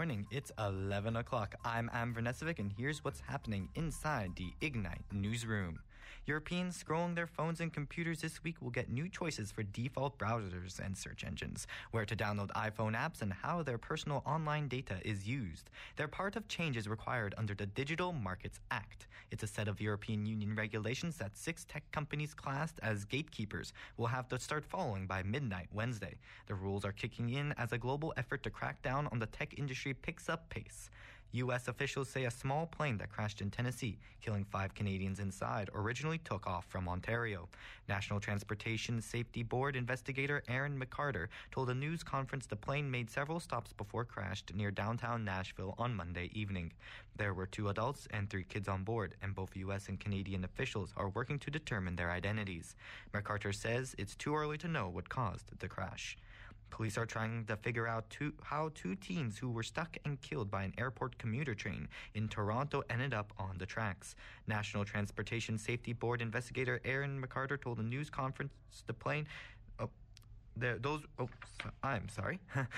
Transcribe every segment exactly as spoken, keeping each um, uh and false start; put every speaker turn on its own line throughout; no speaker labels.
morning. It's eleven o'clock. I'm Am Vernesevic, and here's what's happening inside the Ignite newsroom. Europeans scrolling their phones and computers this week will get new choices for default browsers and search engines, where to download iPhone apps, and how their personal online data is used. They're part of changes required under the Digital Markets Act. It's a set of European Union regulations that six tech companies classed as gatekeepers will have to start following by midnight Wednesday. The rules are kicking in as a global effort to crack down on the tech industry picks up pace. U S officials say a small plane that crashed in Tennessee, killing five Canadians inside, originally took off from Ontario. National Transportation Safety Board investigator Aaron McCarter told a news conference the plane made several stops before it crashed near downtown Nashville on Monday evening. There were two adults and three kids on board, and both U S and Canadian officials are working to determine their identities. McCarter says it's too early to know what caused the crash. Police are trying to figure out two, how two teens who were stuck and killed by an airport commuter train in Toronto ended up on the tracks. National Transportation Safety Board investigator Aaron McCarter told a news conference the plane... Oh, there, those... Oh, so, I'm sorry.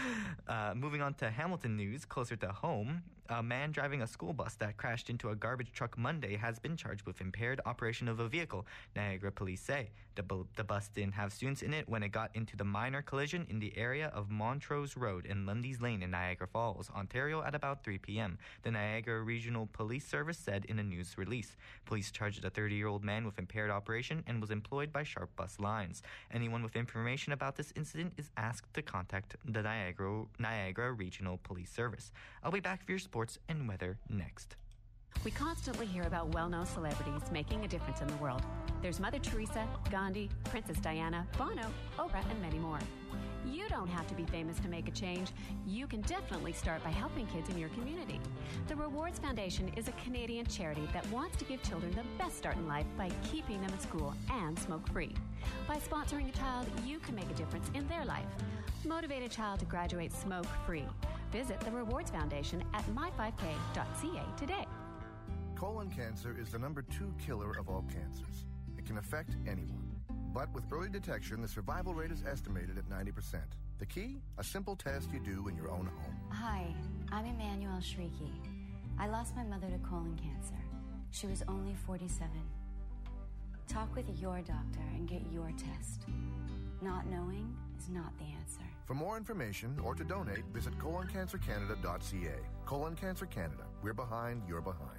uh, moving on to Hamilton news, closer to home. A man driving a school bus that crashed into a garbage truck Monday has been charged with impaired operation of a vehicle, Niagara police say. The, bu- the bus didn't have students in it when it got into the minor collision in the area of Montrose Road and Lundy's Lane in Niagara Falls, Ontario at about three p.m., the Niagara Regional Police Service said in a news release. Police charged a thirty-year-old man with impaired operation and was employed by Sharp Bus Lines. Anyone with information about this incident is asked to contact the Niagara, Niagara Regional Police Service. I'll be back for your sports and weather next.
We constantly hear about well-known celebrities making a difference in the world. There's Mother Teresa, Gandhi, Princess Diana, Bono, Oprah, and many more. You don't have to be famous to make a change. You can definitely start by helping kids in your community. The Rewards Foundation is a Canadian charity that wants to give children the best start in life by keeping them in school and smoke-free. By sponsoring a child, you can make a difference in their life. Motivate a child to graduate smoke-free. Visit the Rewards Foundation at my five k dot c a today.
Colon cancer is the number two killer of all cancers. It can affect anyone. But with early detection, the survival rate is estimated at ninety percent. The key? A simple test you do in your own home.
Hi, I'm Emmanuel Shrieky. I lost my mother to colon cancer. She was only forty-seven. Talk with your doctor and get your test. Not knowing is not the answer.
For more information or to donate, visit colon cancer canada dot c a. Colon Cancer Canada. We're behind, you're behind.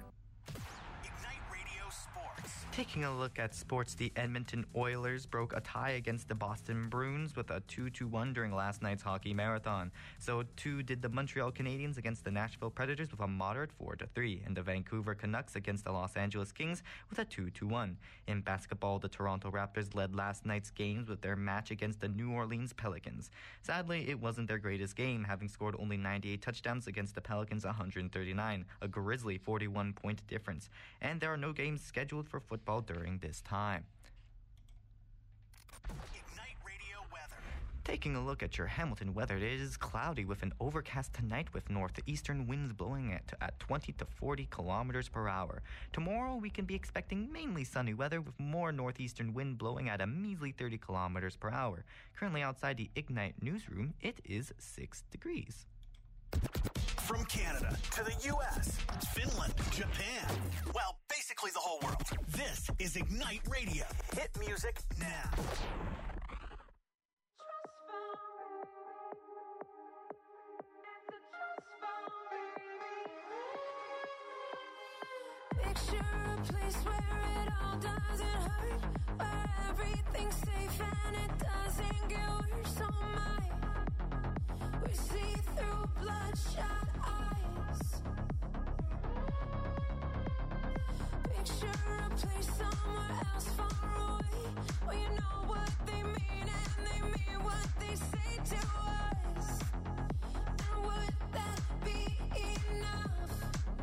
Taking a look at sports, the Edmonton Oilers broke a tie against the Boston Bruins with a two to one during last night's hockey marathon. So too did the Montreal Canadiens against the Nashville Predators with a moderate four to three, and the Vancouver Canucks against the Los Angeles Kings with a two to one. In basketball, the Toronto Raptors led last night's games with their match against the New Orleans Pelicans. Sadly, it wasn't their greatest game, having scored only ninety-eight touchdowns against the Pelicans' one hundred thirty-nine, a grisly forty-one point difference. And there are no games scheduled for football during this time.
Ignite Radio weather.
Taking a look at your Hamilton weather, it is cloudy with an overcast tonight with northeastern winds blowing at, at twenty to forty kilometers per hour. Tomorrow we can be expecting mainly sunny weather with more northeastern wind blowing at a measly thirty kilometers per hour. Currently outside the Ignite newsroom, it is six degrees.
From Canada to the U S, Finland, Japan, well, basically the whole world. This is Ignite Radio. Hit music now.
Picture a place where it all doesn't hurt, where everything's safe and it doesn't get worse. Oh my, we see through bloodshot eyes. Picture a place somewhere else far away, where you know what they mean and they mean what they say to us. And would that be enough?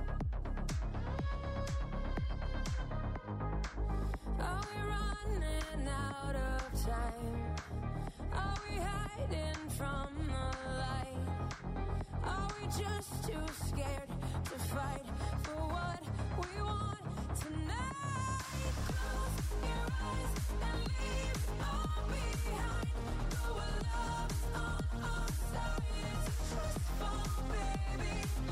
Are we running out of time? Are we hiding from the light? Are we just too scared to fight for what we want tonight? Close your eyes and leave it all behind. Go where love's on our side. It's a trust fall, baby.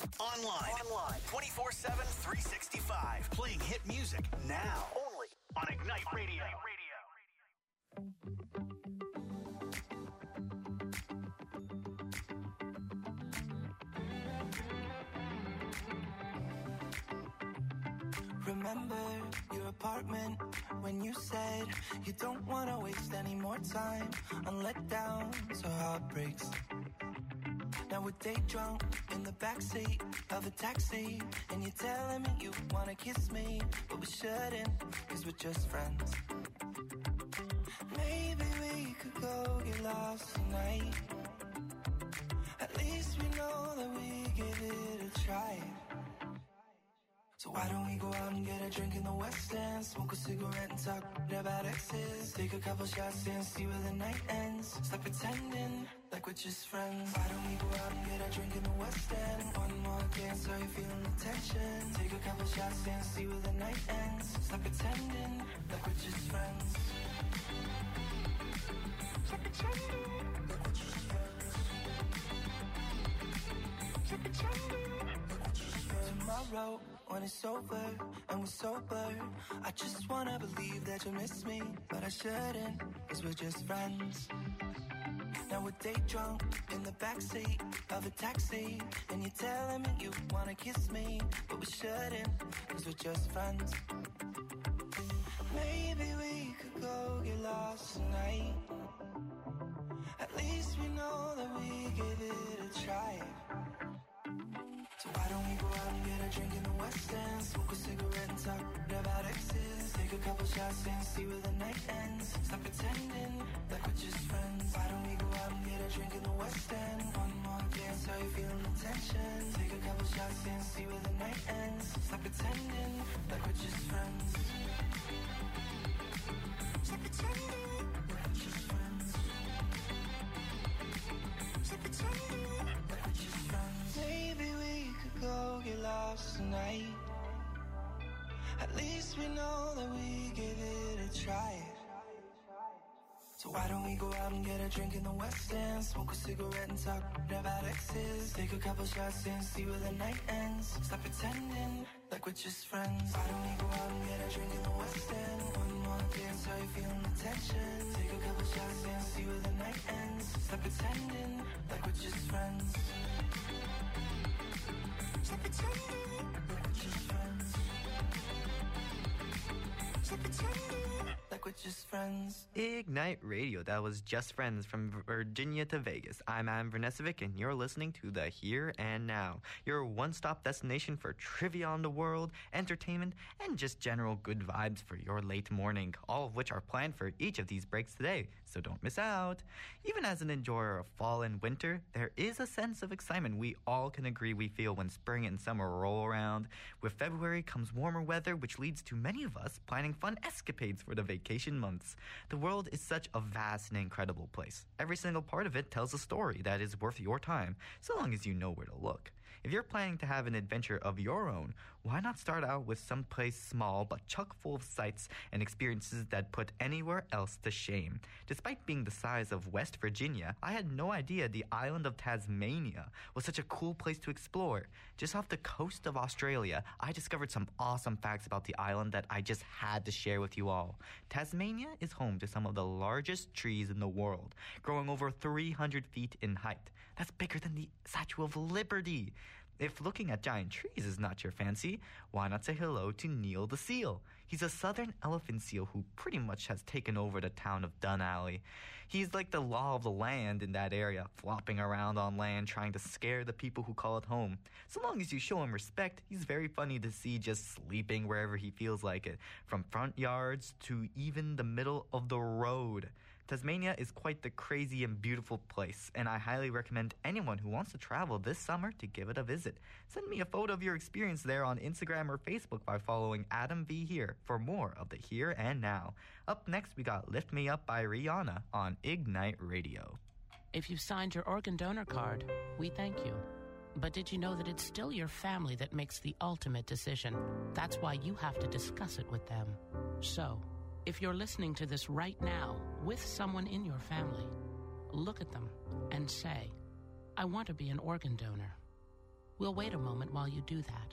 Online. Online. twenty-four seven, three sixty-five. Playing hit music now. Only on Ignite Radio.
Remember your apartment when you said you don't want to waste any more time on letdowns or heartbreaks. Now we're day drunk in the backseat of a taxi, and you're telling me you want to kiss me, but we shouldn't, cause we're just friends. Maybe we could go get lost tonight. At least we know that we give it a try. So why don't we go out and get a drink in the West End, smoke a cigarette and talk about exes, take a couple shots and see where the night ends. Stop pretending like we're just friends. Why don't we go out and get a drink in the West End? One more dance, are you feeling the tension? Take a couple shots and see where the night ends. Stop pretending like we're just friends. Stop pretending like we're just friends. Stop pretending like we're just friends. Tomorrow, when it's over and we're sober, I just wanna believe that you miss me, but I shouldn't, cause we're just friends. Now we're day drunk in the backseat of a taxi, and you're telling me you wanna kiss me, but we shouldn't, cause we're just friends. Maybe we could go get lost tonight. At least we know that we give it a try. So why don't we go out and get a drink in the West End, smoke a cigarette and talk about exes, take a couple shots and see where the night ends. Stop pretending like we're just friends. Why don't we go out and get a drink in the West End? One more dance, are you feeling the tension? Take a couple shots and see where the night ends. Stop pretending like we're just friends. Stop pretending like we're just friends. Stop pretending like we're just friends. Maybe we go get lost tonight. At least we know that we give it a try. So why don't we go out and get a drink in the West End, smoke a cigarette and talk about exes, take a couple shots and see where the night ends. Stop pretending like we're just friends. Why don't we go out and get a drink in the West End? One more dance, are you feeling the tension? Take a couple shots and see where the night ends. Stop pretending like we're just friends. Stop pretending like we're just friends. Stop pretending like we're just friends.
Ignite Radio, that was Just Friends from Virginia to Vegas. I'm Adam Vernesevic, and you're listening to The Here and Now, your one-stop destination for trivia on the world, entertainment, and just general good vibes for your late morning, all of which are planned for each of these breaks today, so don't miss out. Even as an enjoyer of fall and winter, there is a sense of excitement we all can agree we feel when spring and summer roll around. With February comes warmer weather, which leads to many of us planning fun escapades for the vacation months. The world is such a vast and incredible place. Every single part of it tells a story that is worth your time, so long as you know where to look. If you're planning to have an adventure of your own, why not start out with some place small but chock full of sights and experiences that put anywhere else to shame? Despite being the size of West Virginia, I had no idea the island of Tasmania was such a cool place to explore. Just off the coast of Australia, I discovered some awesome facts about the island that I just had to share with you all. Tasmania is home to some of the largest trees in the world, growing over three hundred feet in height. That's bigger than the Statue of Liberty. If looking at giant trees is not your fancy, why not say hello to Neil the seal? He's a southern elephant seal who pretty much has taken over the town of Dunalley. He's like the law of the land in that area, flopping around on land trying to scare the people who call it home. So long as you show him respect, he's very funny to see just sleeping wherever he feels like it, from front yards to even the middle of the road. Tasmania is quite the crazy and beautiful place, and I highly recommend anyone who wants to travel this summer to give it a visit. Send me a photo of your experience there on Instagram or Facebook by following Adam V Here for more of the Here and Now. Up next, we got Lift Me Up by Rihanna on Ignite Radio.
If you've signed your organ donor card, we thank you. But did you know that it's still your family that makes the ultimate decision? That's why you have to discuss it with them. So, if you're listening to this right now with someone in your family, look at them and say, I want to be an organ donor. We'll wait a moment while you do that.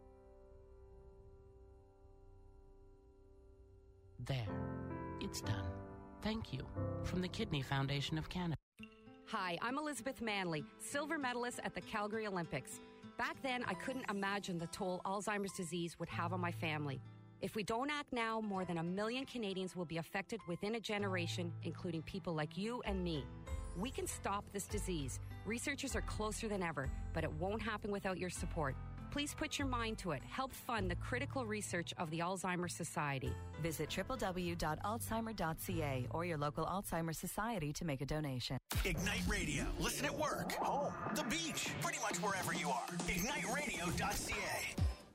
There. It's done. Thank you. From the Kidney Foundation of Canada.
Hi, I'm Elizabeth Manley, silver medalist at the Calgary Olympics. Back then, I couldn't imagine the toll Alzheimer's disease would have on my family. If we don't act now, more than a million Canadians will be affected within a generation, including people like you and me. We can stop this disease. Researchers are closer than ever, but it won't happen without your support. Please put your mind to it. Help fund the critical research of the Alzheimer's Society.
Visit w w w dot alzheimer dot c a or your local Alzheimer's Society to make a donation.
Ignite Radio. Listen at work, home, the beach, pretty much wherever you are. ignite radio dot c a.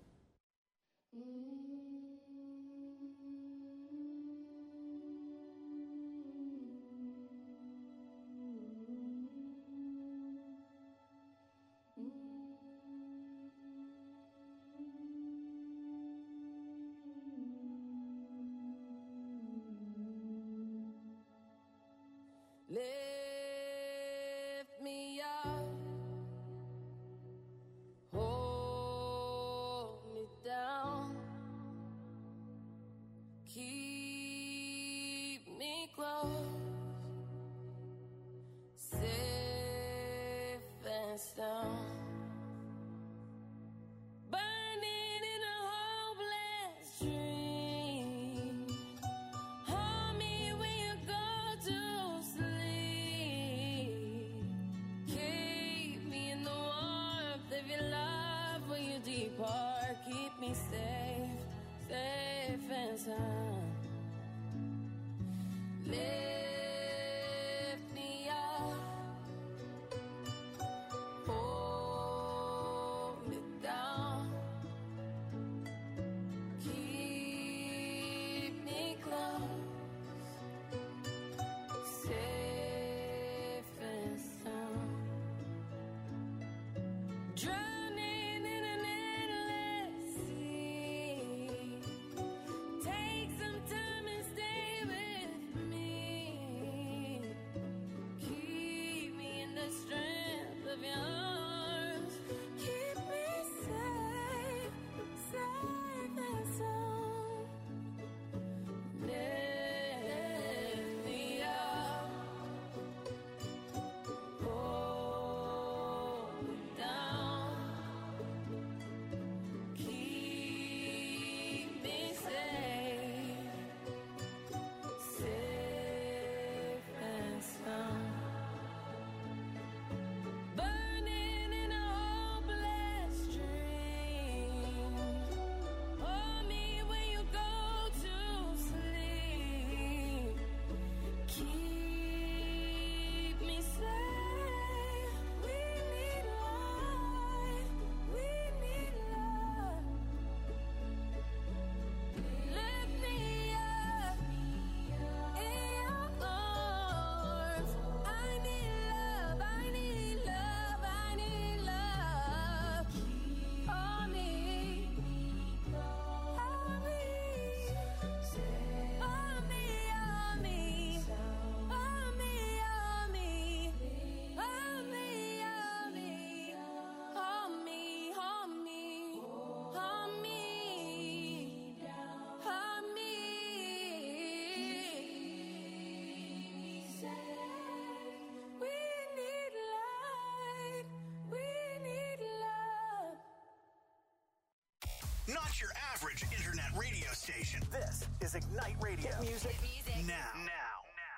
Lift me up, hold me down, keep me close, safe and sound. Burning in a hopeless dream. Hold me when you go to sleep. Keep me in the warmth of your love when you depart. Keep me safe, safe and sound. Lift me up, hold me down, keep me close, safe and sound. Drowning in an endless sea. Take some time and stay with me. Keep me in the strength of your arms. Keep me safe, safe and sound. Lift me up, hold me down, keep me safe, safe and sound. Burning in a hopeless dream. Hold me when you go to sleep. Keep me safe. We need life. We need love. Lift me up in your arms. I need love. I need love. I need love. Hold me. Hold me. Hold me. Hold me. Hold me. Hold me. Hold me. Hold me. Hold me. Hold me. Hold me. We need light. We need love.
Not your average internet radio station. This is Ignite Radio. Hit music, now. Now.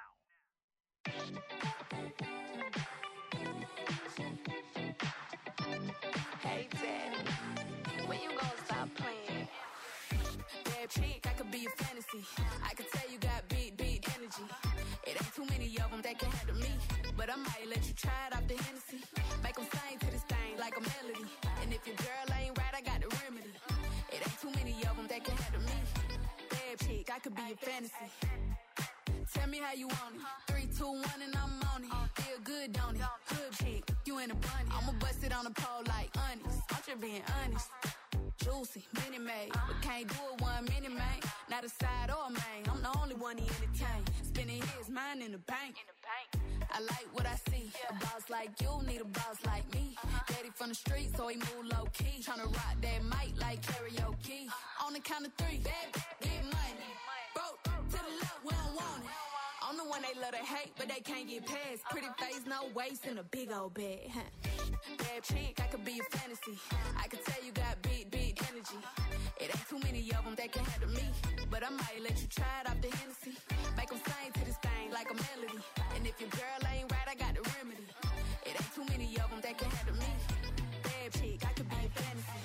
Hey, Daddy, when you gonna stop playing? Bad chick, I could be a fantasy. I could tell you got big, big energy. It ain't too many of them that can handle me. But I might let you try it off the Hennessy. Make them sing to this thing like a melody. And if your girl ain't right, I got the remedy. It ain't too many of them that can handle me. Bad chick, I could be a fantasy. Tell me how you want it. Three, two, one, and I'm on it. Feel good, don't it? Hood chick, you in a bunny. I'ma bust it on the pole like honest. I'm just being honest. Juicy, mini made, but can't do it one minute, man. Not a side or a main. I'm the only one he entertain. Spending his mind in the bank. I like what I see. A boss
like you, need a boss like me. Daddy from the street, so he move low key. Tryna rock that mic like karaoke. On the count of three, bad, get money. Broke to the left, we don't want it. I'm the one they love to hate, but they can't get past. Pretty face, no waist, and a big old bag. Bad chick, I could be a fantasy. I could tell you got big, big energy. It ain't too many of them that can handle me. But I might let you try it off the Hennessy. Make them sing to this thing like a melody. And if your girl ain't right, I got the remedy. It ain't too many of them that can handle me. Bad chick, I could be a fantasy.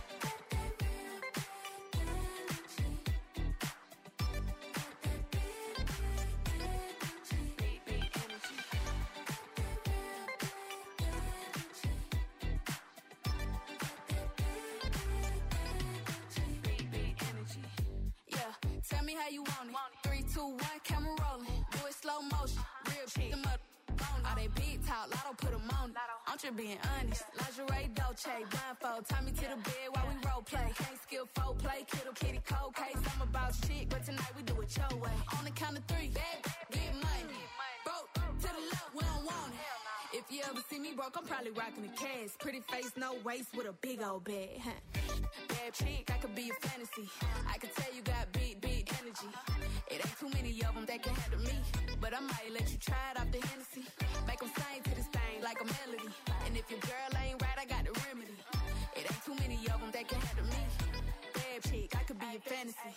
Tell me how you want it. Three, two, one, camera rolling. Do it slow motion. Real shit. Them up on all they big talk. Lotto put them on it. I'm just being honest. Lingerie, Dolce, blindfold. Tie me to the bed while we role play. Can't skill folk play. Kiddo, kitty, cold case. I'm about shit, but tonight we do it your way. On the count of three, bad, get money. Broke to the left, we don't want it. If you ever see me broke, I'm probably rocking the cash. Pretty face, no waist, with a big old bag. Bad chick, I could be a fantasy. I could tell you got big, big energy. It ain't too many of them that can handle me. But I might let you try it off the Hennessy. Make them sing to this thing like a melody. And if your girl ain't right, I got the remedy. It ain't too many of them that can handle me. Bad chick, I could be a fantasy.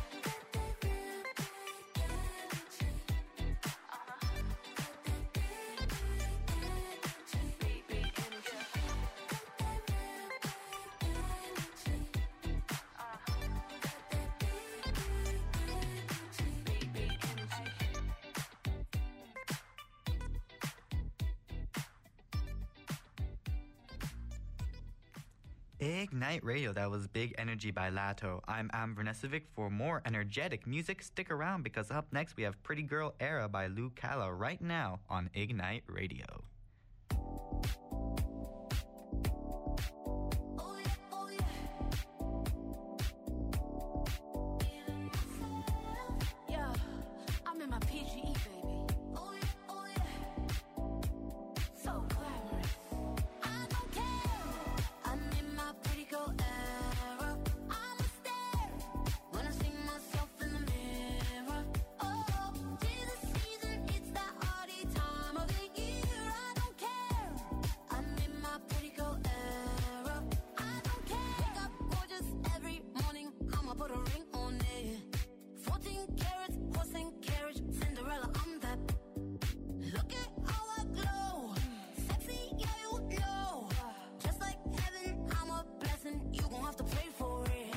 Ignite Radio, that was Big Energy by Lato. I'm Am Vernesevic. For more energetic music, stick around because up next we have Pretty Girl Era by Lou Calla right now on Ignite Radio.
Yeah, I'm in my P G E, baby. So glamorous. I don't care. I'm in my pretty girl era. I'm a stare when I see myself in the mirror. Oh, tis the season, it's that hardy time of the year. I don't care. I'm in my pretty girl era. I don't care. Wake up gorgeous every morning. I'ma put a ring on it. fourteen carats, horse and carriage, Cinderella, I'm that. Look at how I glow. Sexy, yeah, you know. Just like heaven, I'm a blessing. You gon' have to pray for it.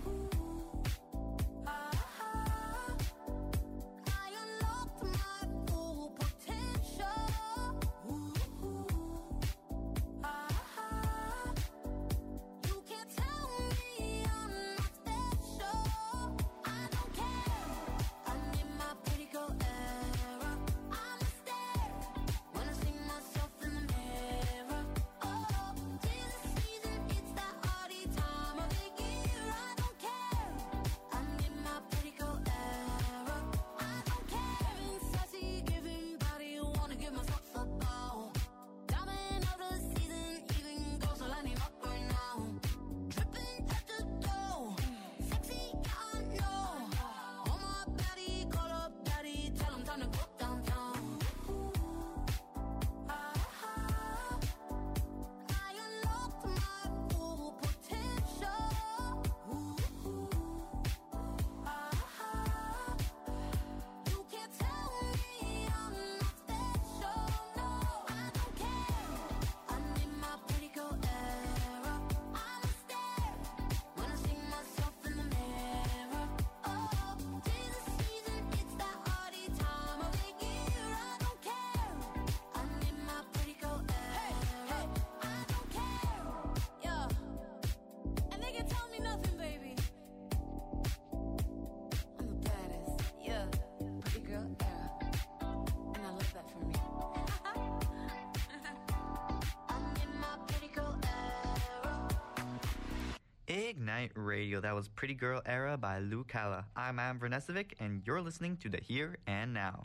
Ah, I unlocked my full potential. Ah, you can't tell me I'm not special. I don't care. I'm in my pretty girl era. I'm a stare when I see myself in the mirror. Oh, tis the season, it's that hardy time of the year. I don't care. I'm in my pretty girl era. I don't care. Giving sassy, giving body, wanna give myself a bow. Diamond of the season, even goes so lining up right now. Dripping at the door, sexy, I know. On my body, call up daddy, tell him time to go downtown. Ah, I unlocked my full potential. Ah, you can't tell me I'm not special. No, I don't care. I'm in my pretty girl era. I'm a stare when I see myself in the mirror. Oh, tis the season, it's that hardy time of the year. I don't care. I'm in my pretty girl era. I don't care. Yeah, and they can tell me nothing, baby. I'm the baddest. Yeah, pretty girl era, and I love that for me. I'm in my pretty girl era.
Ignite Radio, that was Pretty Girl Era by Lou Calla. I'm Am Vernesevic, and you're listening to the Here and Now.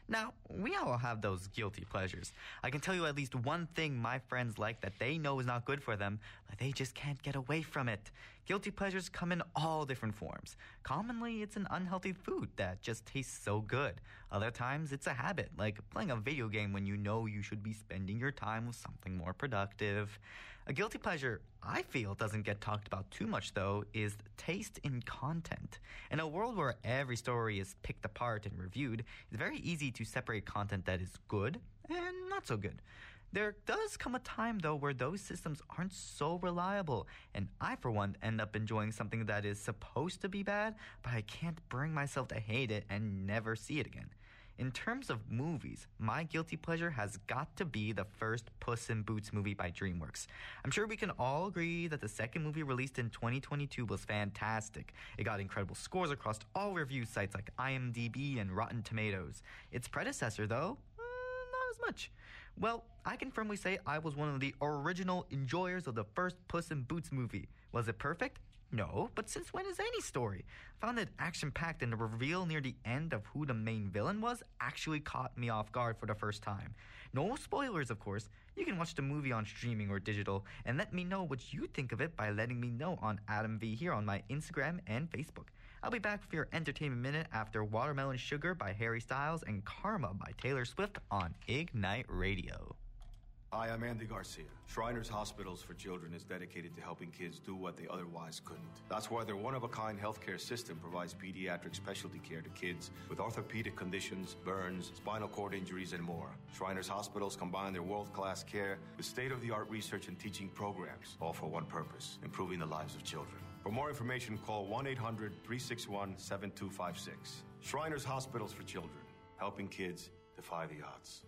Now, we all have those guilty pleasures. I can tell you at least one thing my friends like that they know is not good for them, but they just can't get away from it. Guilty pleasures come in all different forms. Commonly, it's an unhealthy food that just tastes so good. Other times, it's a habit, like playing a video game when you know you should be spending your time with something more productive. A guilty pleasure I feel doesn't get talked about too much, though, is taste in content. In a world where every story is picked apart and reviewed, it's very easy to separate content that is good and not so good. There does come a time, though, where those systems aren't so reliable, and I, for one, end up enjoying something that is supposed to be bad, but I can't bring myself to hate it and never see it again. In terms of movies, my guilty pleasure has got to be the first Puss in Boots movie by DreamWorks. I'm sure we can all agree that the second movie released in twenty twenty-two was fantastic. It got incredible scores across all review sites like IMDb and Rotten Tomatoes. Its predecessor, though, uh, not as much. Well, I can firmly say I was one of the original enjoyers of the first Puss in Boots movie. Was it perfect? No, but since when is any story? I found it action-packed, and the reveal near the end of who the main villain was actually caught me off guard for the first time. No spoilers, of course. You can watch the movie on streaming or digital, and let me know what you think of it by letting me know on Adam V here on my Instagram and Facebook. I'll be back for your Entertainment Minute after Watermelon Sugar by Harry Styles and Karma by Taylor Swift on Ignite Radio.
Hi, I'm Andy Garcia. Shriners Hospitals for Children is dedicated to helping kids do what they otherwise couldn't. That's why their one-of-a-kind healthcare system provides pediatric specialty care to kids with orthopedic conditions, burns, spinal cord injuries, and more. Shriners Hospitals combine their world-class care with state-of-the-art research and teaching programs, all for one purpose, improving the lives of children. For more information, call one eight hundred, three six one, seven two five six. Shriners Hospitals for Children, helping kids defy the odds.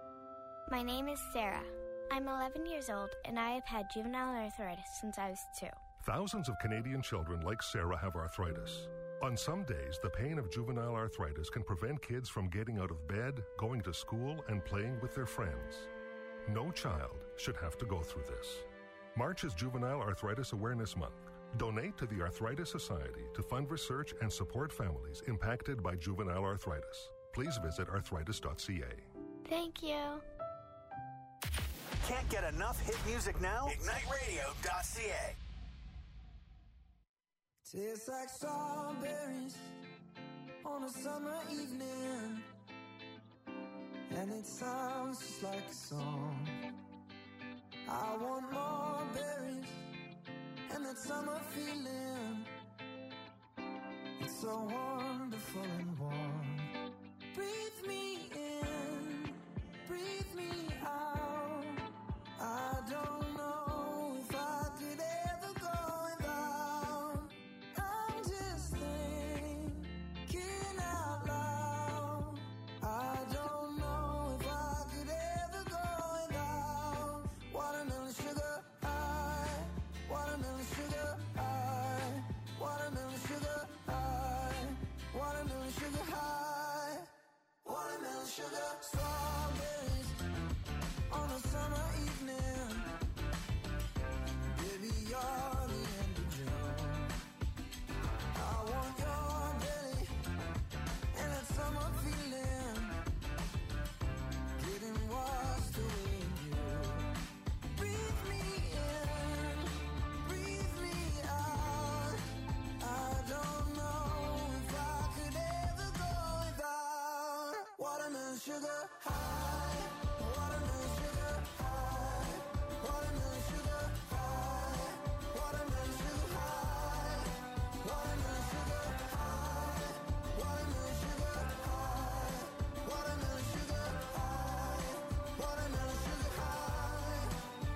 My name is Sarah. I'm eleven years old, and I have had juvenile arthritis since I was two.
Thousands of Canadian children like Sarah have arthritis. On some days, the pain of juvenile arthritis can prevent kids from getting out of bed, going to school, and playing with their friends. No child should have to go through this. March is Juvenile Arthritis Awareness Month. Donate to the Arthritis Society to fund research and support families impacted by juvenile arthritis. Please visit arthritis dot c a.
Thank you.
Can't get enough hit music now? ignite radio dot c a.
Tastes like strawberries on a summer evening, and it sounds just like a song. I want more berries and that summer feeling. It's so wonderful and warm. Breathe me in, breathe me out. I don't know if I could ever go without. I'm just thinking out loud. I don't know if I could ever go without. Watermelon sugar high, watermelon sugar high, watermelon sugar high, watermelon sugar high, watermelon sugar. Strawberries on a summer evening, baby, you're the end of June. I want your belly and that summer feeling, getting washed away in you. Breathe me in, breathe me out. I don't know if I could ever go without. Watermelon sugar high, watermelon sugar high, watermelon sugar high, watermelon sugar high, watermelon sugar high, watermelon sugar high, watermelon sugar high, watermelon sugar high.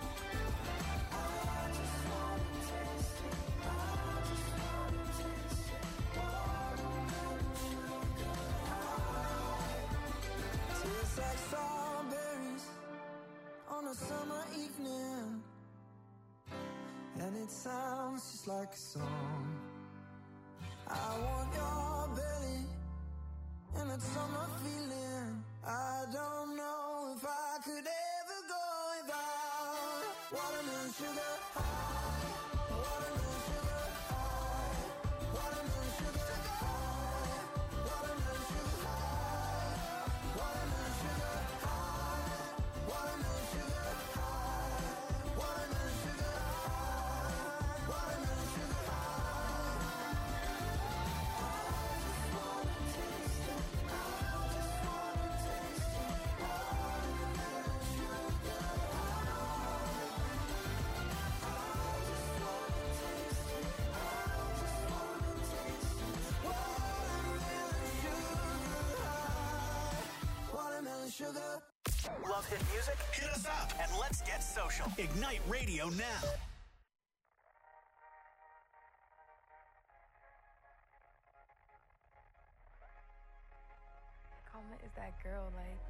I just wanna taste it, I just wanna taste it, watermelon sugar high. Tastes like strawberries on a summer evening, and it sounds just like a song. I want your belly and that summer feeling. I don't know if I could ever go without. Watermelon sugar high, watermelon sugar high, watermelon sugar high, watermelon sugar high, watermelon
Love hit music? Hit us up and let's get social. Ignite Radio now.
Karma is that girl, like.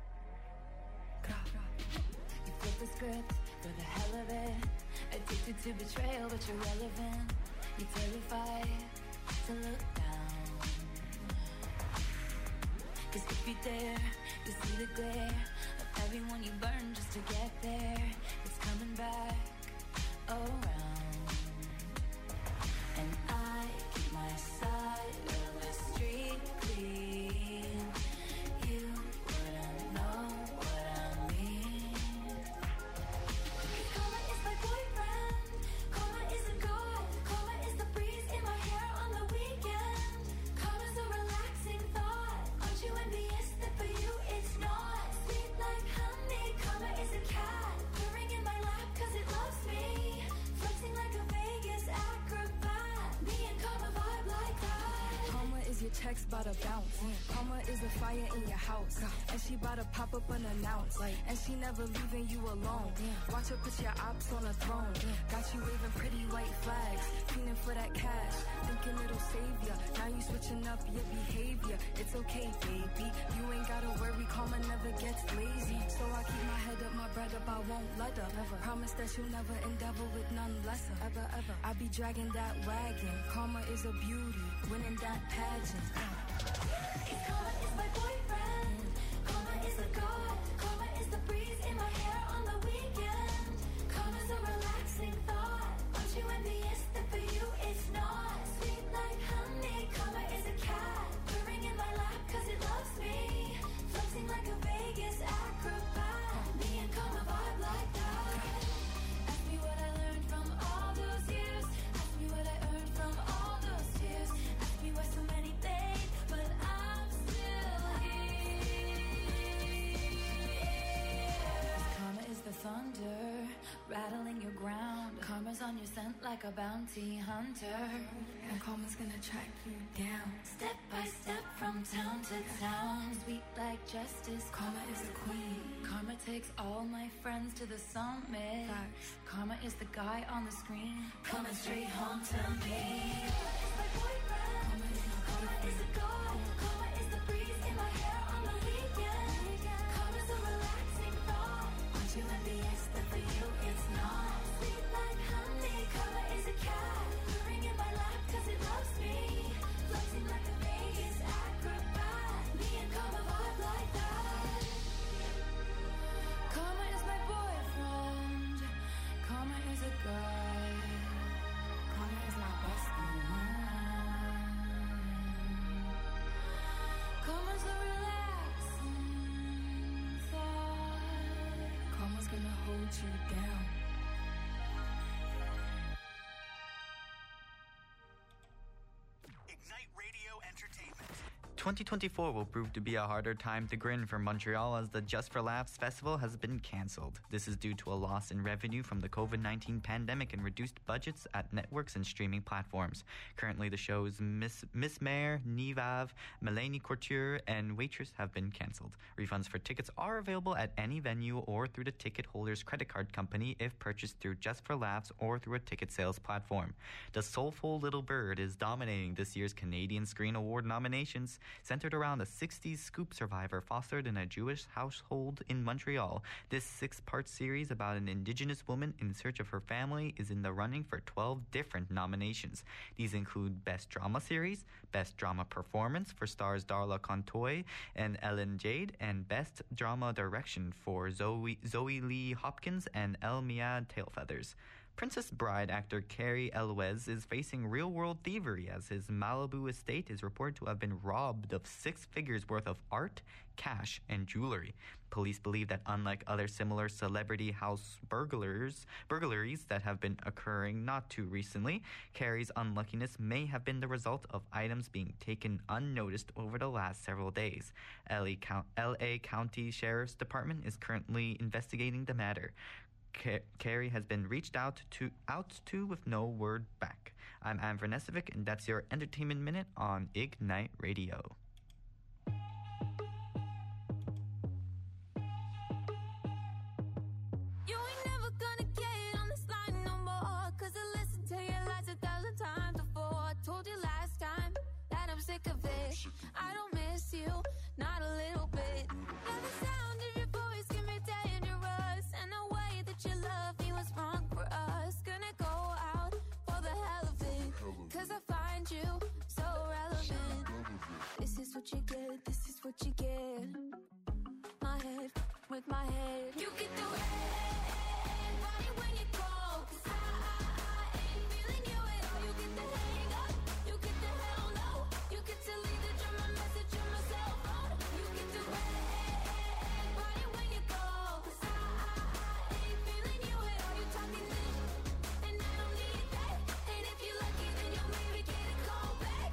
You flip the script for the hell of it. Addicted to betrayal, but you're relevant. You're terrified to look down. Cause if you dare, you see the glare of everyone you burn just to get there. It's coming back around. And I keep my side of the street clean. You wouldn't know what I mean. Karma is my boyfriend. Karma is a god. Karma is the breeze in my hair on the weekend. Karma's a relaxing thought. Aren't you envious that for you it's not? Sweet like honey. Karma is a cat purring in my lap cause it loves me. Flexing like a Vegas acrobat. Me and Karma vibe like that.
Karma is your checks bout to bounce. Karma is a fire in your house. And she bout to pop up unannounced. And she never leaving you alone. Watch her put your ops on a throne. Got you waving pretty white flags. Feeling for that cash. Thinking it'll save ya. Now you switching up your behavior. It's okay, baby. You ain't gotta worry. Karma never gets lazy. So I keep my head up, my bread up. I won't let her. Never. Promise that you'll never endeavor with none lesser. Ever, ever. I be dragging that wagon. Karma is a beauty. Winning that pageant.
Karma is my boyfriend. Karma is a god. Karma is the breeze in my hair on the weekend. Karma's a relaxing thought. Aren't you envious that for you it's not? Sweet like honey. Karma is a cat purring in my lap cause it loves me. Flexing like a Vegas acrobat. Me and Karma vibe like that. Ask me what I learned from all those years. Ask me what I earned from all those tears. Ask me why so many fade, but I'm still here. Karma is the thunder rattling your ground. Karma's on your scent like a bounty hunter.
And karma's gonna track you down.
Step by step from town to town. Sweet like justice. Karma is the queen. Karma takes all my friends to the summit. Karma is the guy on the screen. Coming straight home to me. Karma is my boyfriend. Karma is a god. Karma is the breeze in my hair on the weekend. Karma's a relaxing thought. Aren't you envious that for you it's not? Sweet like honey. Karma is a cat purring in my lap cause it loves me. Flexing like a Vegas acrobat. Me and Karma vibe like that.
Karma is my boyfriend. Karma is a god. Karma is my bestie. Karma's a relaxing thought. Karma's gonna hold you down.
Ignite Radio Entertainment.
twenty twenty-four will prove to be a harder time to grin for Montreal as the Just for Laughs festival has been cancelled. This is due to a loss in revenue from the covid nineteen pandemic and reduced budgets at networks and streaming platforms. Currently, the shows Miss Miss Mare, Nivav, Melanie Couture, and Waitress have been cancelled. Refunds for tickets are available at any venue or through the ticket holder's credit card company if purchased through Just for Laughs or through a ticket sales platform. The Soulful Little Bird is dominating this year's Canadian Screen Award nominations. Centered around a sixties scoop survivor fostered in a Jewish household in Montreal, this six-part series about an Indigenous woman in search of her family is in the running for twelve different nominations. These include Best Drama Series, Best Drama Performance for stars Darla Contoy and Ellen Jade, and Best Drama Direction for Zoe, Zoe Lee Hopkins and El Miad Tailfeathers. Princess Bride actor Cary Elwes is facing real-world thievery as his Malibu estate is reported to have been robbed of six figures worth of art, cash, and jewelry. Police believe that unlike other similar celebrity house burglars, burglaries that have been occurring not too recently, Cary's unluckiness may have been the result of items being taken unnoticed over the last several days. L A County Sheriff's Department is currently investigating the matter. Cary has been reached out to out to with no word back. I'm Am Vernesevic, and that's your Entertainment Minute on Ignite Radio.
You ain't never gonna get on this line no more. Cause I listened to your lies a thousand times before. I told you last time that I'm sick of it. I don't miss you, not a little bit. Now the sound of your voice can be dangerous. And the way that you love me was wrong for us. Gonna go out for the hell of it. Cause I find you so relevant. This is what you get, this is what you get. My head with my head. You get the red body when you go. Cause I, I, I ain't feeling you at all. You get the hang up, you get the hell no. You get to leave the drum, my message on my cell phone. You get the red body when you go. Cause I, I, I ain't feeling you at all. You talking this, and I don't need that. And if you're lucky, then you'll maybe get a call back.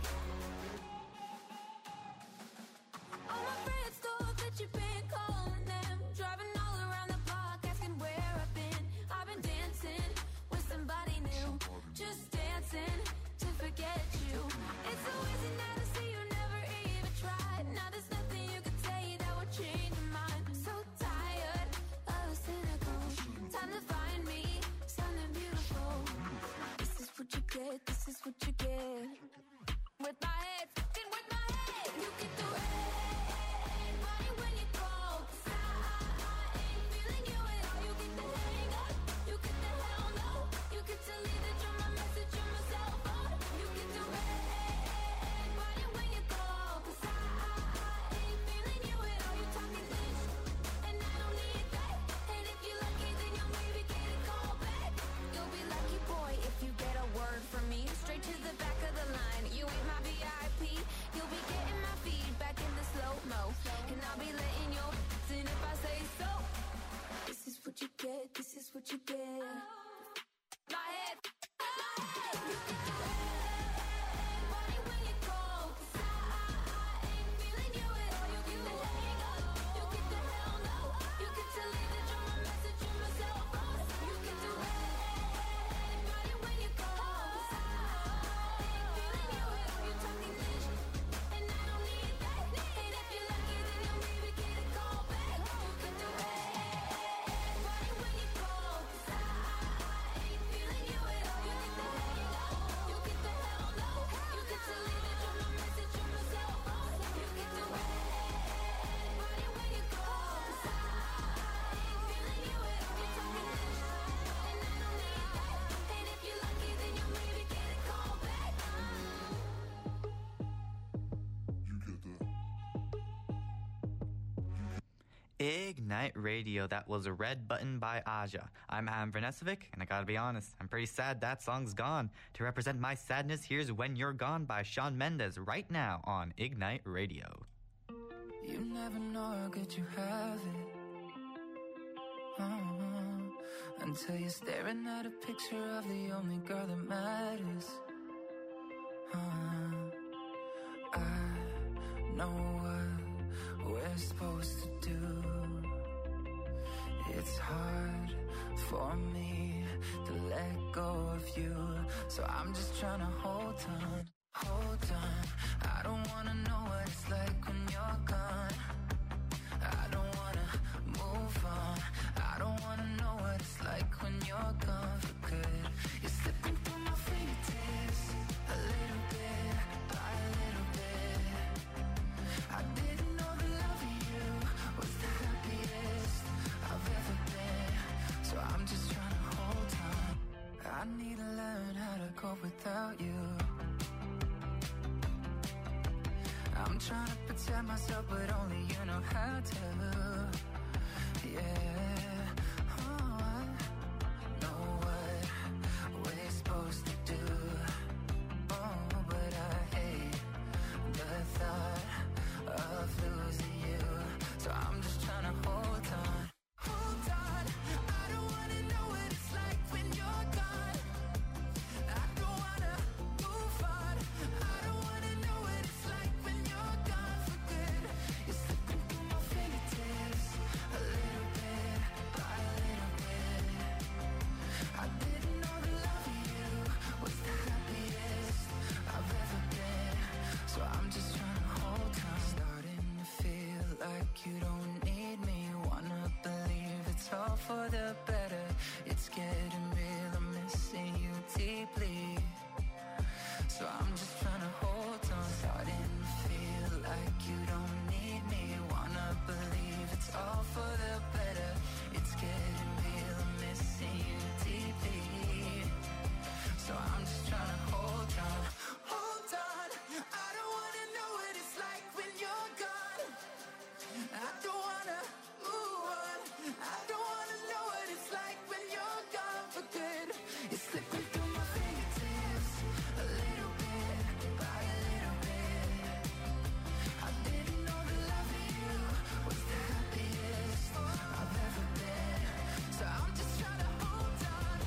All my friends thought that you've been calling them, driving all around the block, asking where I've been. I've been dancing with somebody new, just dancing to forget you. It's so easy now to see you never even tried. Now there's nothing you can say that would change your mind. So tired of a cynical. Time to find me something beautiful. This is what you get, this is what you get. With my head, fucking with my head. You get the red body when you go. Cause I, I ain't feeling you at all. You get the hang up, you get the hell no. You get to leave the drum, my message on my cell phone. You get the red body when you go. Cause I, I ain't feeling you at all. You talking this, and I don't need that. And if you're lucky, then you'll maybe get a call back. You'll be lucky, boy, if you get a word from me. Straight to the back of the line. You ain't my V I P. You'll be getting my feedback in the slow-mo. And I'll be letting you in if I say so. This is what you get, this is what you get. My head, my head. You get the red body when you go. Cause I, I ain't feeling you at all. You get the hang up, you get the hell no. You get to leave the drum, my message on my cell phone. You get the red body when you go. Cause I, I ain't feeling you at all. You talking this, and I don't need that. And if you're lucky, then you'll maybe get a call back. You get the red body when you go. Cause I, I ain't feeling you at all. You get the hang up, you get the hell no. You get to leave the drum, my message on my cell phone. You get the red body when you go. Cause I, I ain't feeling you at all. You talking this, and I don't need that. And if you're lucky, then you'll maybe get a call back.
Ignite Radio, that was a Red Button by Aja. I'm Am Vernesovic, and I gotta be honest, I'm pretty sad that song's gone. To represent my sadness, here's When You're Gone by Shawn Mendes right now on Ignite Radio.
You never know how good you have it. Uh-huh. Until you're staring at a picture of the only girl that matters. Uh-huh. I know what we're supposed to do. It's hard for me to let go of you, so I'm just trying to hold on, hold on. I don't wanna know what it's like when you're gone. I don't wanna move on. I don't wanna know what it's like when you're gone for good. You're slipping through my fingertips, a little bit by a little bit. I didn't know the love of you was the happiest I've ever been, so I'm just trying to hold on. I need to learn how to cope without you. I'm trying to protect myself, but only you know how to. Yeah, oh, I know what we're supposed to do. Oh, but I hate the thought of losing you, so I'm just trying to hold on. Hold on, I don't wanna know what it's like when you're gone. I don't wanna move on. I don't wanna know what it's like when you're gone for good. You're slipping through my fingertips, a little bit the better. It's getting real, I'm missing you deeply. So I'm just trying to hold on, starting to feel like you don't need me. Wanna believe it's all for the better. It's getting real, I'm missing you deeply. So I'm just trying to hold on, hold on. I don't wanna know what it's like when you're gone. I don't wanna move on. I don't wanna know what it's like when you're gone for good. It's slipping through my fingertips a little bit, by a little bit. I didn't know that loving you was the happiest I've ever been. So I'm just trying to hold on.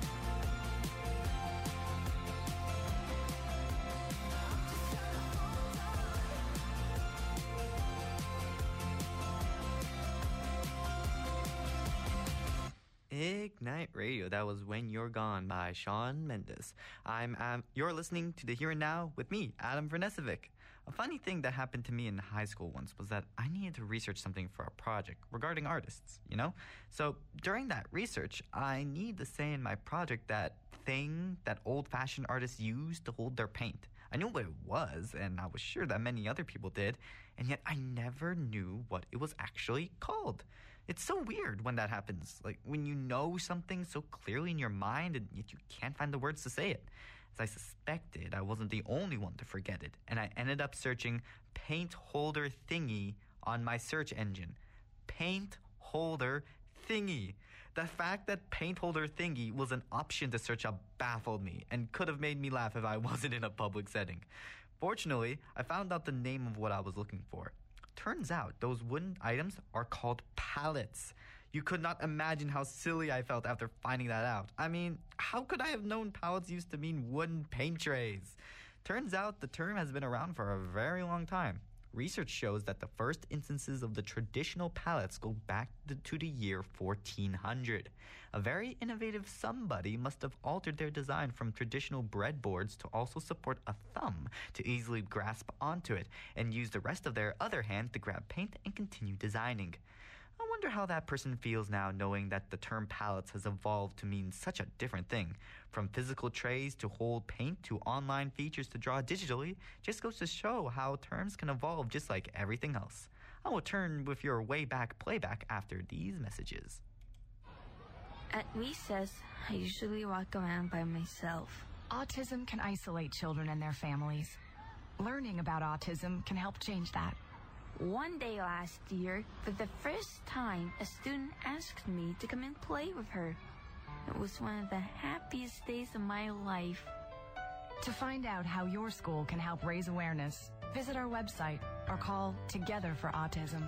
Ignite Radio. That was When You're Gone by Shawn Mendes. I'm um, you're listening to the Here and Now with me, Adam Vernesevic. A funny thing that happened to me in high school once was that I needed to research something for a project regarding artists, you know? So during that research, I needed to say in my project that thing that old-fashioned artists use to hold their paint. I knew what it was, and I was sure that many other people did, and yet I never knew what it was actually called. It's so weird when that happens, like when you know something so clearly in your mind and yet you can't find the words to say it. As I suspected, I wasn't the only one to forget it, and I ended up searching paint holder thingy on my search engine. Paint holder thingy. The fact that paint holder thingy was an option to search up baffled me and could have made me laugh if I wasn't in a public setting. Fortunately, I found out the name of what I was looking for. Turns out those wooden items are called pallets. You could not imagine how silly I felt after finding that out. I mean, how could I have known pallets used to mean wooden paint trays? Turns out the term has been around for a very long time. Research shows that the first instances of the traditional pallets go back to the year fourteen hundred. A very innovative somebody must have altered their design from traditional breadboards to also support a thumb to easily grasp onto it and use the rest of their other hand to grab paint and continue designing. I wonder how that person feels now knowing that the term pallets has evolved to mean such a different thing. From physical trays to hold paint to online features to draw digitally, just goes to show how terms can evolve just like everything else. I will turn with your way back playback after these messages.
At recess, I usually walk around by myself.
Autism can isolate children and their families. Learning about autism can help change that.
One day last year, for the first time, a student asked me to come and play with her. It was one of the happiest days of my life.
To find out how your school can help raise awareness, visit our website or call Together for Autism.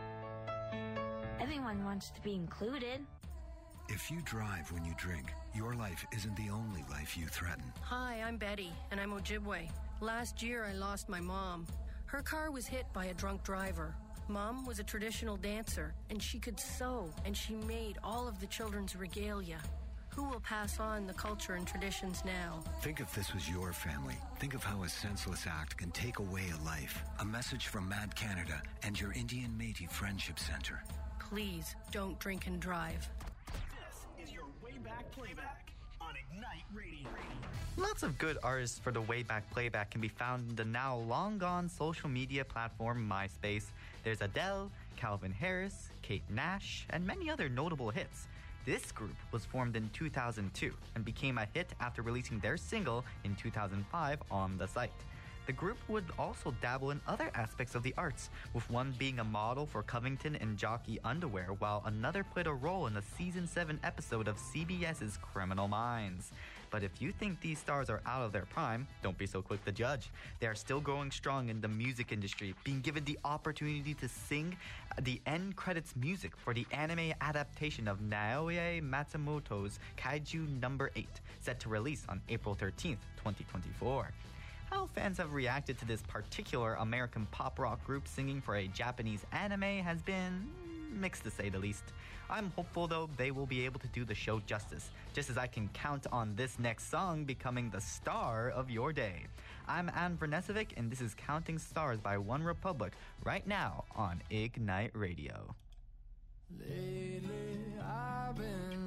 Everyone wants to be included.
If you drive when you drink, your life isn't the only life you threaten.
Hi, I'm Betty, and I'm Ojibwe. Last year, I lost my mom. Her car was hit by a drunk driver. Mom was a traditional dancer, and she could sew, and she made all of the children's regalia. Who will pass on the culture and traditions now?
Think if this was your family. Think of how a senseless act can take away a life. A message from Mad Canada and your Indian Métis Friendship Center.
Please don't drink and drive.
This is your way back playback on Ignite Radio.
Lots of good artists for the Wayback Playback can be found in the now long-gone social media platform MySpace. There's Adele, Calvin Harris, Kate Nash, and many other notable hits. This group was formed in two thousand two and became a hit after releasing their single in two thousand five on the site. The group would also dabble in other aspects of the arts, with one being a model for Covington and Jockey underwear, while another played a role in a season seven episode of CBS's Criminal Minds. But if you think these stars are out of their prime, don't be so quick to judge. They are still growing strong in the music industry, being given the opportunity to sing the end credits music for the anime adaptation of Naoya Matsumoto's Kaiju number eight, set to release on April thirteenth, twenty twenty-four. How fans have reacted to this particular American pop rock group singing for a Japanese anime has been mixed to say the least. I'm hopeful though they will be able to do the show justice, just as I can count on this next song becoming the star of your day. I'm Ann Vernesevic and this is Counting Stars by One Republic right now on Ignite Radio.
Lately I've been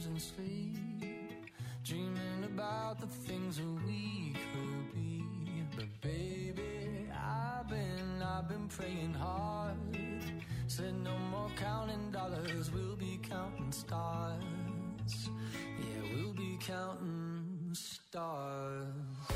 losing sleep, dreaming about the things that we could be. But baby, I've been, I've been praying hard. Said no more counting dollars, we'll be counting stars. Yeah, we'll be counting stars.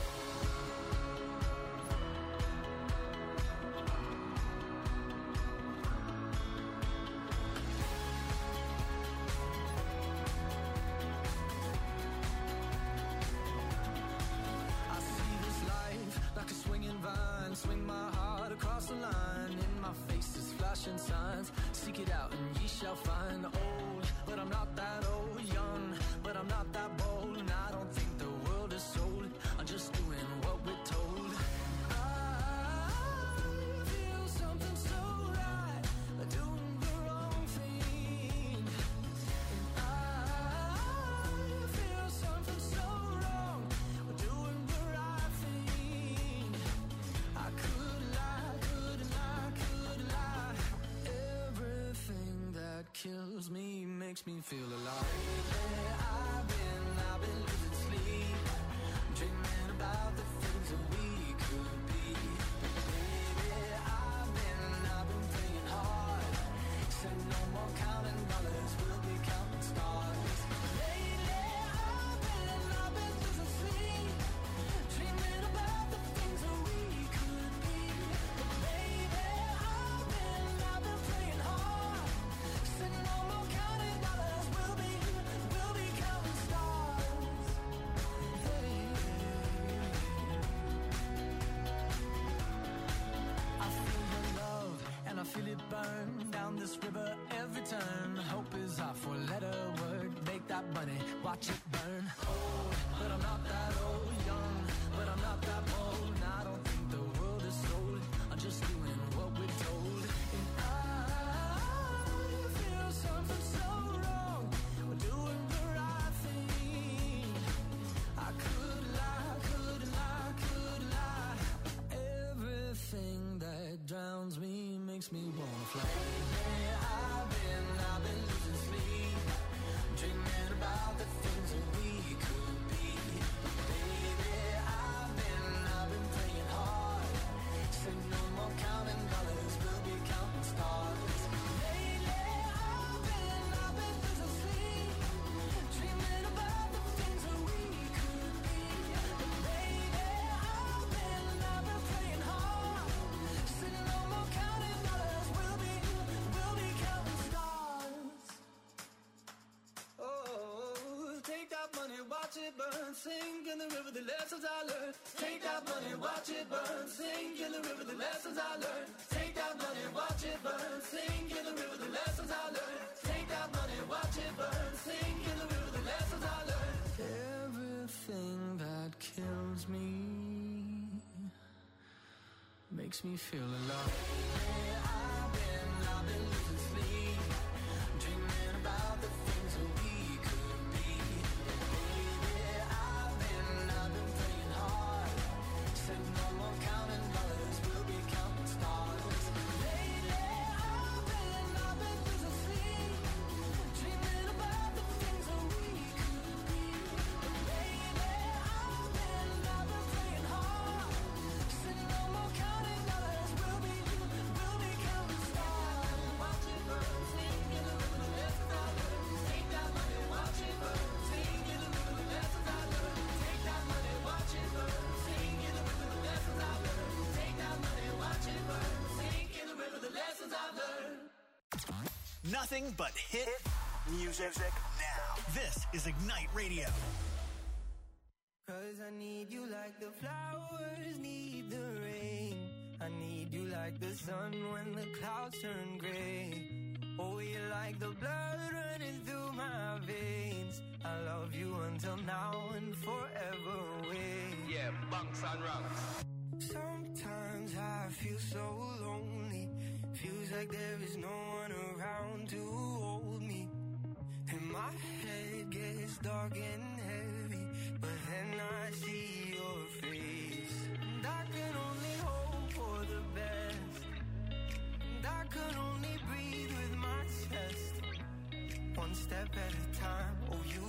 Like a swinging vine, swing my heart across the line. In my face is flashing signs. Seek it out and ye shall find. Old, but I'm not that old. Young, but I'm not that bold. And I don't think the world is sold. I'm just doing what we're told. I feel something so right, doing the wrong thing. And I feel something so wrong, doing the right thing. I could lie, couldn't lie, could lie. Everything that kills me makes me feel alive. Yeah, I've been, I've been losing sleep, dreaming about the things that we could be. Baby, I've been, I've been praying hard. Said no more counting dollars, we'll be counting stars. Lately, I've been, I've been losing sleep, dreaming about the things that we could be. But baby, I've been, I've been praying hard. Said no more counting dollars, we'll be, we'll be counting stars. Hey. I feel your love and I feel it burn down this river every turn. Hope is our four-letter word. Make that money, watch it burn. Old, but I'm not that old. Young, but I'm not that bold. And I don't think the world is sold. I'm just doing what we're told. And I feel something so wrong. We're doing the right thing. I could lie, could lie, could lie. Everything that drowns me makes me wanna fly. Lately, I've been, I've been losing sleep, dreaming about the things that we could be. Baby, I've been, I've been praying hard. Said no more counting dollars, we'll be counting stars. Lately, I've been, I've been losing sleep, dreaming about the things that we could be. But baby, I've been, I've been praying hard. Said no more counting dollars, we'll be, we'll be counting stars. Oh, take that money, watch it burn, sink in the river, the lessons I learned. Take that money, watch it burn, sink in the river, the lessons I learned. Take that money, watch it burn, sink in the river, the lessons I learned. Take that money, watch it burn, sink in the river, the lessons I learned. Everything that kills me makes me feel alive. Yeah, I've been, I've been losing sleep, dreaming about the things that we could be. Baby, I've been, I've been praying hard. Said no more counting dollars, we'll be counting stars. Lately, I've been, I've been losing sleep, dreaming about the things that we could be. But baby, I've been, I've been praying hard. Said no more counting dollars, we'll be, we'll be counting stars. Watch it burn, sing in the river, the lessons I learned. Take that money, watch it burn, sing in the river, the lessons I learned. Take that money, watch it burn, sing in the river, the lessons I learned. Take that money, watch it burn, sing in the river, the lessons I learned.
Nothing but hit music now. This is Ignite Radio.
Cause I need you like the flowers need the rain. I need you like the sun when the clouds turn gray. Oh, you're like the blood running through my veins. I love you until now and forever away.
Yeah, bunks and rocks.
Sometimes I feel so lonely. Feels like there is no one around to hold me. And my head gets dark and heavy, but then I see your face. And I can only hope for the best. And I can only breathe with my chest. One step at a time. Oh, you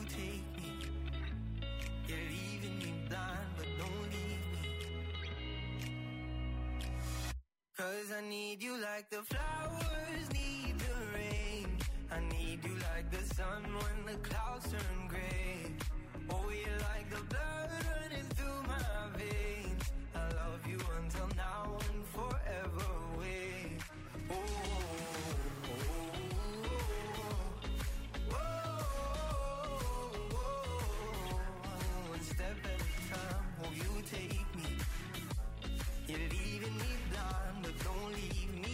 need you like the flowers need the rain. I need you like the sun when the clouds turn gray. Oh, you're like the blood running through my veins. I love you until now and forever away. Oh, oh, oh, oh, oh, oh. One step at a time, oh, you take me. You're leaving me blind, but don't leave me.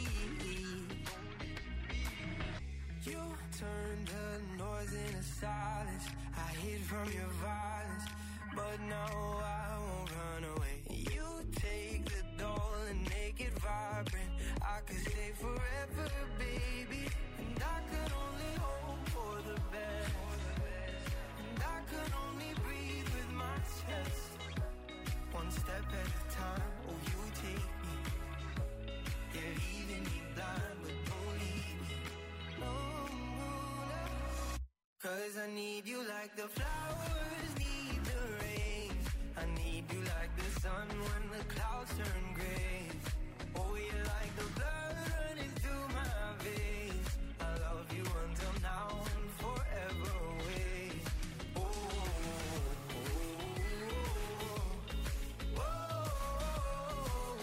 You turned the noise into silence. I hid from your violence, but now I won't run away. You take the doll and make it vibrant. I could stay forever, baby. And I could only hope for the best. And I could only breathe with my chest. One step at a time, oh, you take me. You're leaving me blind, but don't leave me. No, no, no. Cause I need you like the flowers need the rain. I need you like the sun when the clouds turn gray. Oh, you're like the blood running through my veins. I love you until now and forever away. Oh, oh, oh, oh,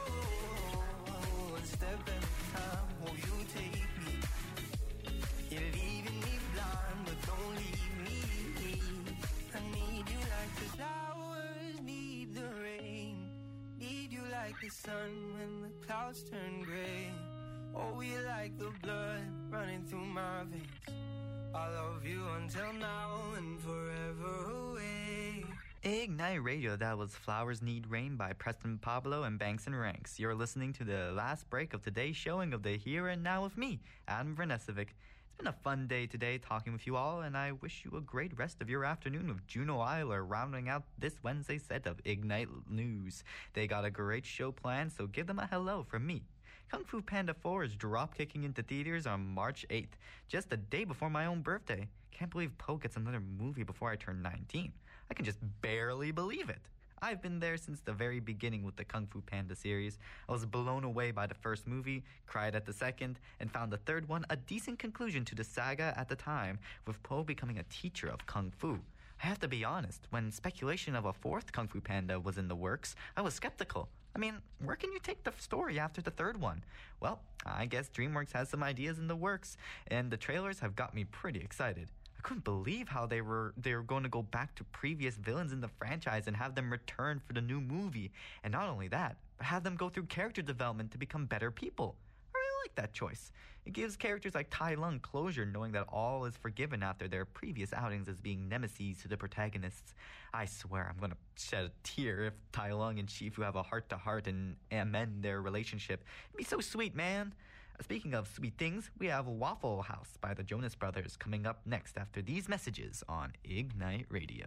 oh. One step at a time, oh, you take me. You're leaving me blind, but don't leave me. I need you like the flowers need the rain. Need you like the sun when the clouds turn gray. Oh, you're like the blood running through my veins. I love you until now and forever away.
Ignite Radio, that was Flowers Need Rain by Preston Pablo and Banks and Ranks. You're listening to the last break of today's showing of the Here and Now with me, Adam Vernesevic. It's been a fun day today talking with you all, and I wish you a great rest of your afternoon with Juno Eiler rounding out this Wednesday set of Ignite News. They got a great show planned, so give them a hello from me. Kung Fu Panda four is drop-kicking into theaters on March eighth, just a day before my own birthday. Can't believe Poe gets another movie before I turn nineteen. I can just barely believe it. I've been there since the very beginning with the Kung Fu Panda series. I was blown away by the first movie, cried at the second, and found the third one a decent conclusion to the saga at the time, with Po becoming a teacher of Kung Fu. I have to be honest, when speculation of a fourth Kung Fu Panda was in the works, I was skeptical. I mean, where can you take the story after the third one? Well, I guess DreamWorks has some ideas in the works, and the trailers have got me pretty excited. I couldn't believe how they were they were going to go back to previous villains in the franchise and have them return for the new movie. And not only that, but have them go through character development to become better people. I really like that choice. It gives characters like Tai Lung closure, knowing that all is forgiven after their previous outings as being nemesis to the protagonists. I swear I'm going to shed a tear if Tai Lung and Shifu have a heart-to-heart and amend their relationship. It'd be so sweet, man. Speaking of sweet things, we have Waffle House by the Jonas Brothers coming up next after these messages on Ignite Radio.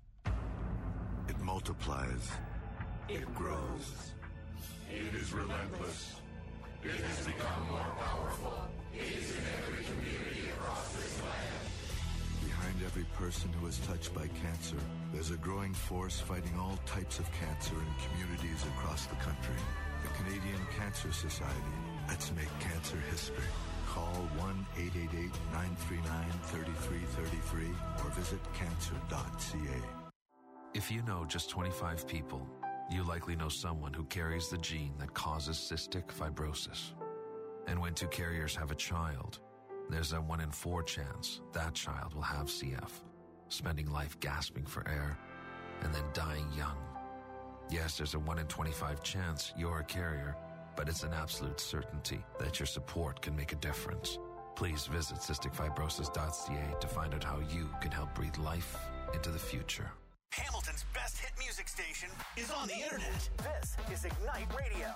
It multiplies. It grows.
It is relentless. It has become more powerful. It is in every community across this land.
Behind every person who is touched by cancer, there's a growing force fighting all types of cancer in communities across the country. The Canadian Cancer Society. Let's make cancer history. Call one eight eight eight, nine three nine, three three three three or visit cancer dot c a.
If you know just twenty-five people, you likely know someone who carries the gene that causes cystic fibrosis. And when two carriers have a child, there's a one in four chance that child will have C F, spending life gasping for air and then dying young. Yes, there's a one in twenty-five chance you're a carrier, but it's an absolute certainty that your support can make a difference. Please visit cystic fibrosis dot c a to find out how you can help breathe life into the future.
Hamilton's best hit music station is on the internet. This is Ignite Radio.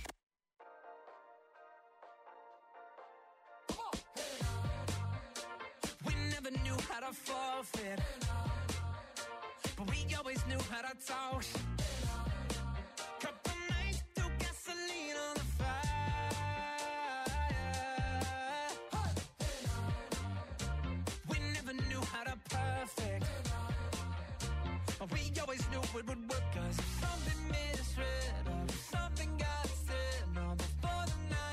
We never knew how to forfeit, but we always knew how to talk. Couple nights threw gasoline on the fire. We never knew how to perfect, but we always knew it would work. Cause if something made us red, or if something got said, no, before the night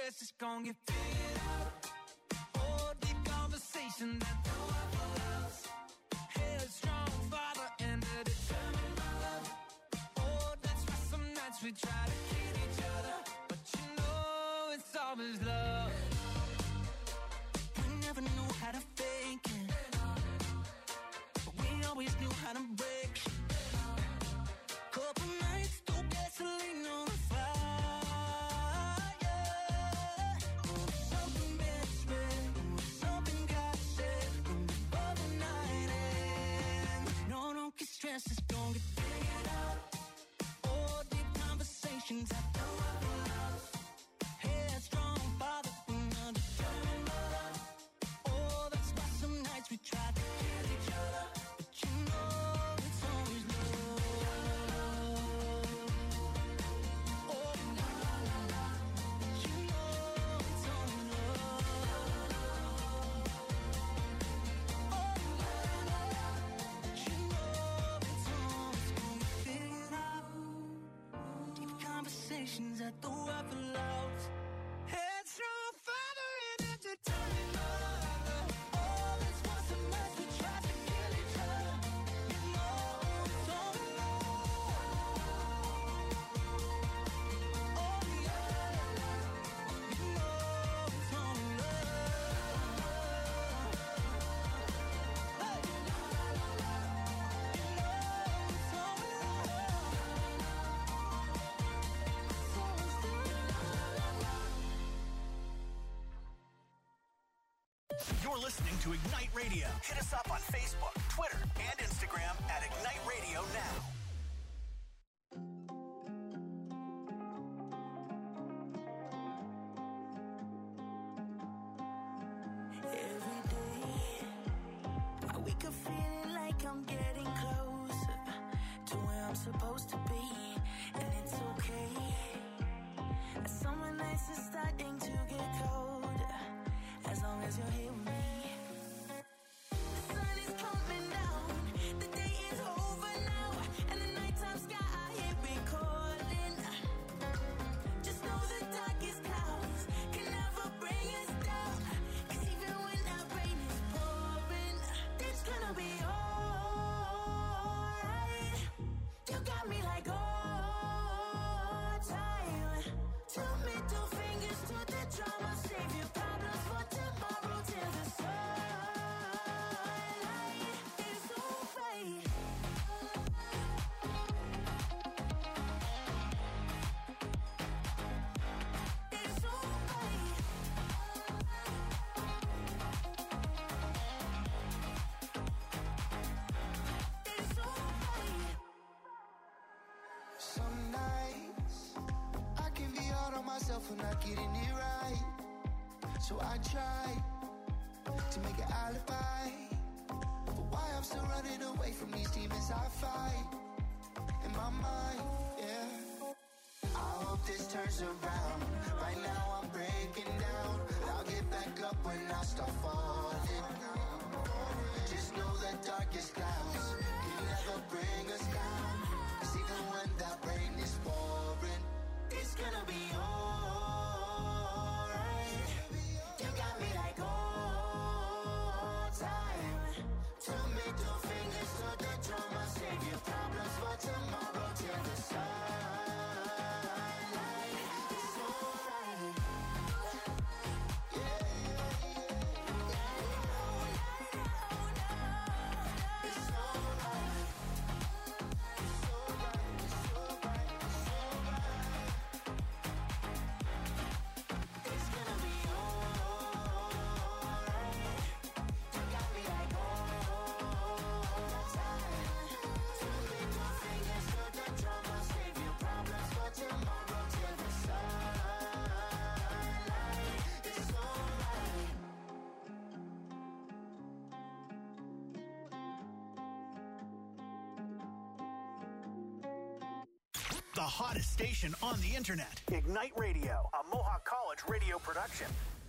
stress is gonna get figured out. Oh, deep conversation that the Waffle House. Headstrong father and a determined mother. Oh, that's why some nights we try to kid each other, but you know it's always love. We never knew how to fake it, but we always knew how to break it. Couple nights, through gasoline on the fire. Something been said, something got said before the night ends. No, don't get stressed, it's gonna get figured out. Oh, deep conversations at the Waffle House. Headstrong father, another determined mother. Oh, that's why some nights we try to kill each other, but you know it's always love. Oh, la la la la, but you know it's always love. Oh, la la la, but you know it's always gonna get figured out. Deep conversations at the Waffle House. Headstrong father and a determined mother. Oh, that's why some nights we try to kill each other. You know it's always love. Oh, yeah, you know it's always love. Hey, la la la la, you know it's always love. It's always
You're listening to Ignite Radio. Hit us up on Facebook, Twitter, and Instagram at Ignite Radio Now.
Every day, I wake up feeling like I'm getting closer to where I'm supposed to be, and it's okay. Summer nights are starting to get colder, as long as you're here with me. The sun is coming down, the day is over now, and the nighttime sky here recording. Just know the darkest clouds can never bring us down, 'cause even when that rain is pouring, it's gonna be alright. You got me like all time. Two middle fingers to the drama, save your problems for tomorrow till the sunlight is alright. It's alright. It's alright.
Some nights I can be hard on myself for not getting it right, so I try to make an alibi for why I'm still running away from these demons I fight in my mind. Yeah, I hope this turns around. Right now I'm breaking down. I'll get back up when I start falling. Just know the darkest clouds can never bring us down, 'cause even when that rain is pouring, it's gonna be alright. You got me like all time. Two middle fingers to the drama, save your problems for tomorrow till the sunlight. It's alright. Yeah, yeah, yeah. It's alright. It's alright. It's alright. It's alright. It's gonna be alright. You got me like all time. Two middle fingers to the drama, save your problems for tomorrow till the sunlight. It's alright.
The hottest station on the internet. Ignite Radio, a Mohawk College radio production.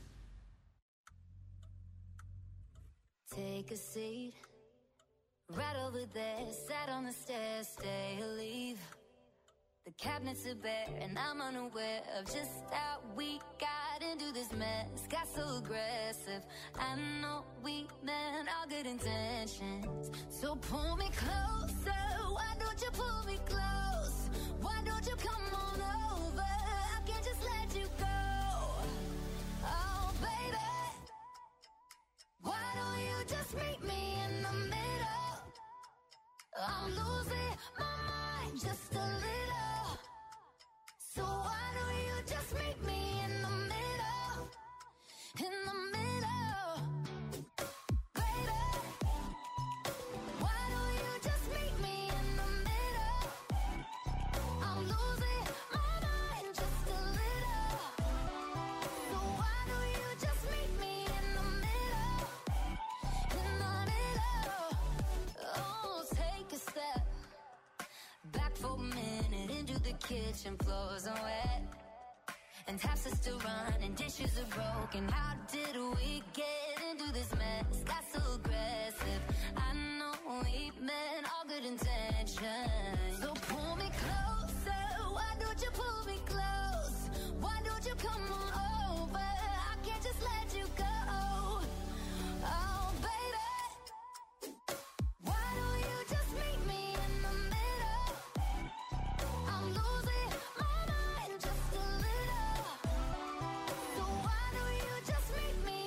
Take a seat, right over there, sat on the stairs, stay or leave. The cabinets are bare and I'm unaware of just how we got right into this mess, got so aggressive. I know we meant all good intentions. So pull me closer, why don't you pull me close? Why don't you come on over? I can't just let you go. Oh, baby, why don't you just meet me in the middle? I'm losing my mind just a little. So why don't you just meet me in the middle? In the middle, baby. Why don't you just meet me in the middle? I'm losing my mind just a little. So why don't you just meet me in the middle? In the middle. Oh, take a step back for a minute into the kitchen, floors are wet, and taps are still running, dishes are broken. How did we get